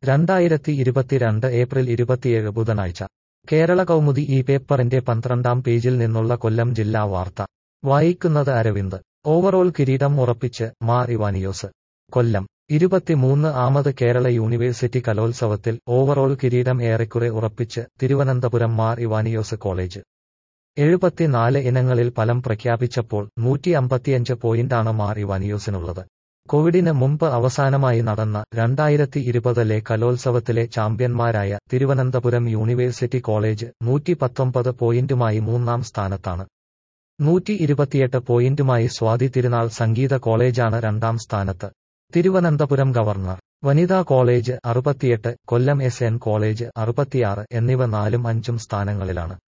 2022 April 27 ബുധനാഴ്ച കേരള കൗമുദി ഈ പേപ്പറിന്റെ 12-ാം പേജിൽ നിന്നുള്ള കൊല്ലം ജില്ലാ വാർത്ത വായിക്കുന്നത് അരവിന്ദ്. ഓവറോൾ കിരീടം ഉറപ്പിച്ച് മാർ ഇവാനിയോസ്. കൊല്ലം 23-ാമത് കേരള യൂണിവേഴ്സിറ്റി കലോത്സവത്തിൽ ഓവറോൾ കിരീടം ഏറെക്കുറെ ഉറപ്പിച്ച് തിരുവനന്തപുരം മാർ ഇവാനിയോസ് കോളേജ്. 74 ഇനങ്ങളിൽ ഫലം പ്രഖ്യാപിച്ചപ്പോൾ 155 പോയിന്റാണ് മാർ ഇവാനിയോസിനുള്ളത്. കോവിഡിന് മുമ്പ് അവസാനമായി നടന്ന 2020-ലെ കലോത്സവത്തിലെ ചാമ്പ്യന്മാരായ തിരുവനന്തപുരം യൂണിവേഴ്സിറ്റി കോളേജ് 119 പോയിന്റുമായി 3-ാം സ്ഥാനത്താണ്. 128 പോയിന്റുമായി സ്വാതി തിരുനാൾ സംഗീത കോളേജാണ് 2-ാം സ്ഥാനത്ത്. തിരുവനന്തപുരം ഗവർണർ വനിതാ കോളേജ് 68, കൊല്ലം SN കോളേജ് 66 എന്നിവ 4ഉം 5ഉം സ്ഥാനങ്ങളിലാണ്.